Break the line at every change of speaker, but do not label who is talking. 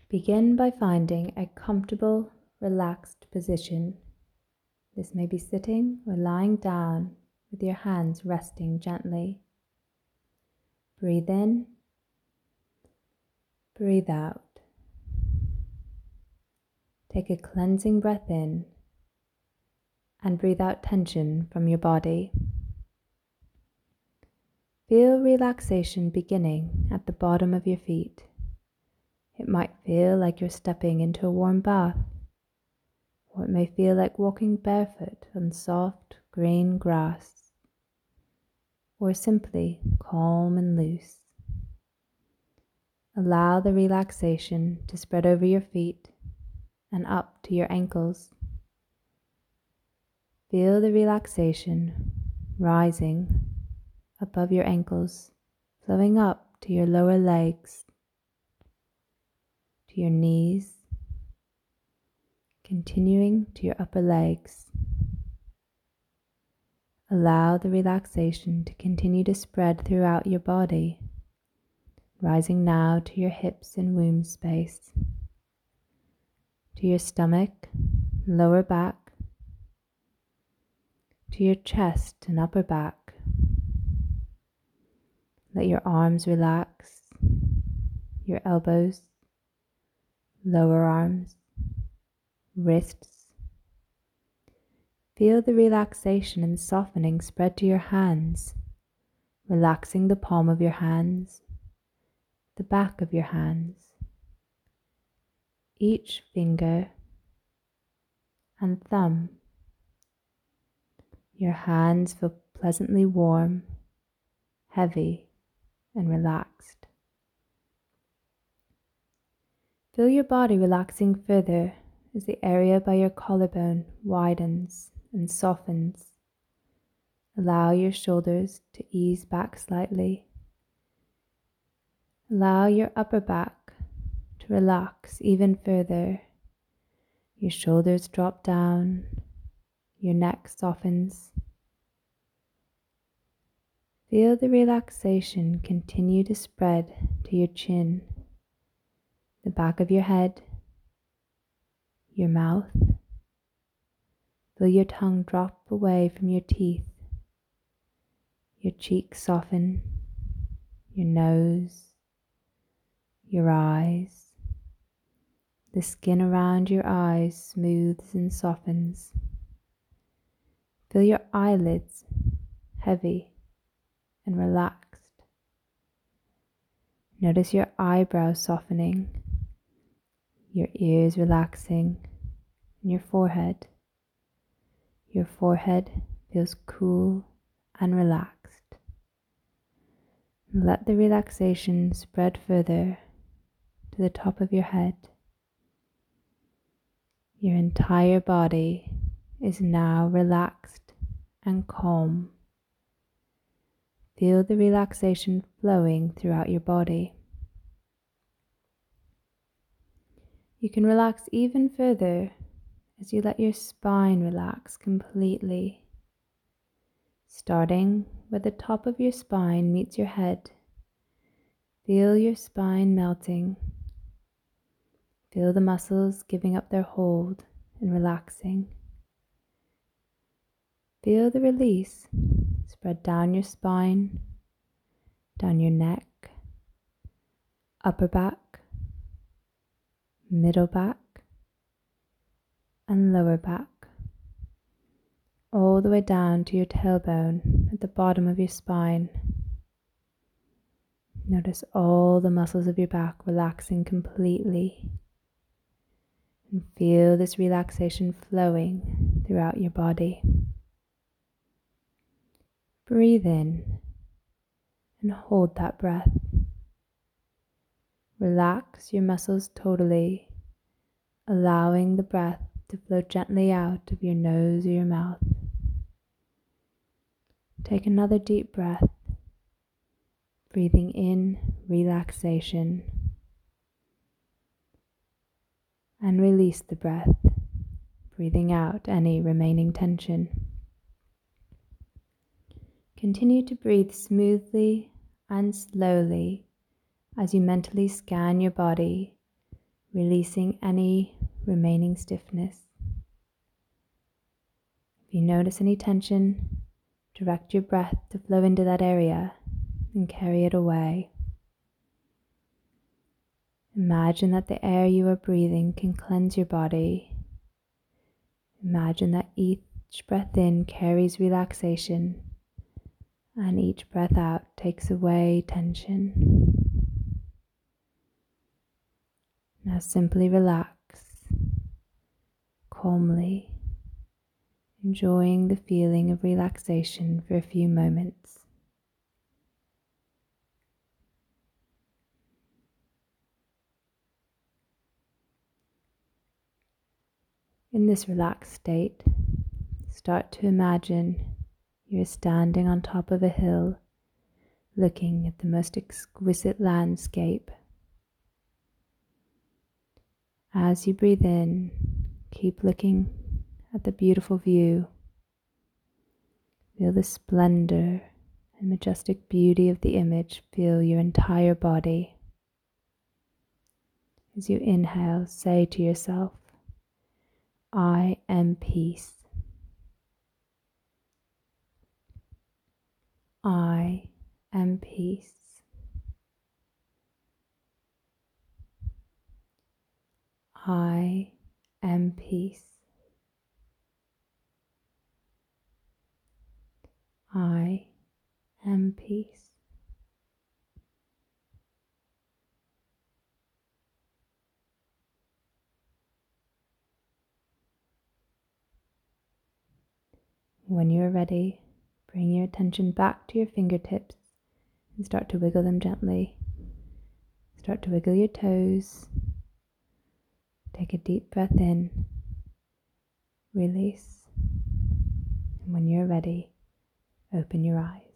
Begin by finding a comfortable, relaxed position. This may be sitting or lying down with your hands resting gently. Breathe in, breathe out. Take a cleansing breath in and breathe out tension from your body. Feel relaxation beginning at the bottom of your feet. It might feel like you're stepping into a warm bath, or it may feel like walking barefoot on soft green grass, or simply calm and loose. Allow the relaxation to spread over your feet and up to your ankles. Feel the relaxation rising above your ankles, flowing up to your lower legs, to your knees, continuing to your upper legs. Allow the relaxation to continue to spread throughout your body, rising now to your hips and womb space, to your stomach, lower back, to your chest and upper back. Let your arms relax, your elbows, lower arms, wrists. Feel the relaxation and softening spread to your hands, relaxing the palm of your hands, the back of your hands, each finger and thumb. Your hands feel pleasantly warm, heavy, and relaxed. Feel your body relaxing further as the area by your collarbone widens and softens. Allow your shoulders to ease back slightly. Allow your upper back to relax even further. Your shoulders drop down, your neck softens. Feel the relaxation continue to spread to your chin, the back of your head, your mouth. Feel your tongue drop away from your teeth, your cheeks soften, your nose, your eyes. The skin around your eyes smooths and softens. Feel your eyelids heavy and relaxed. Notice your eyebrows softening, your ears relaxing, and your forehead. Your forehead feels cool and relaxed. Let the relaxation spread further to the top of your head. Your entire body is now relaxed and calm. Feel the relaxation flowing throughout your body. You can relax even further as you let your spine relax completely, starting where the top of your spine meets your head. Feel your spine melting. Feel the muscles giving up their hold and relaxing. Feel the release spread down your spine, down your neck, upper back, middle back, and lower back, all the way down to your tailbone at the bottom of your spine. Notice all the muscles of your back relaxing completely, and feel this relaxation flowing throughout your body. Breathe in and hold that breath. Relax your muscles totally, allowing the breath to flow gently out of your nose or your mouth. Take another deep breath, breathing in relaxation, and release the breath, breathing out any remaining tension. Continue to breathe smoothly and slowly as you mentally scan your body, releasing any remaining stiffness. If you notice any tension, direct your breath to flow into that area and carry it away. Imagine that the air you are breathing can cleanse your body. Imagine that each breath in carries relaxation and each breath out takes away tension. Now simply relax, calmly, enjoying the feeling of relaxation for a few moments. In this relaxed state, start to imagine you're standing on top of a hill, looking at the most exquisite landscape. As you breathe in, keep looking at the beautiful view. Feel the splendor and majestic beauty of the image fill your entire body. As you inhale, say to yourself, I am peace. I am peace. I am peace. I am peace. When you are ready, bring your attention back to your fingertips and start to wiggle them gently. Start to wiggle your toes. Take a deep breath in, release, and when you're ready, open your eyes.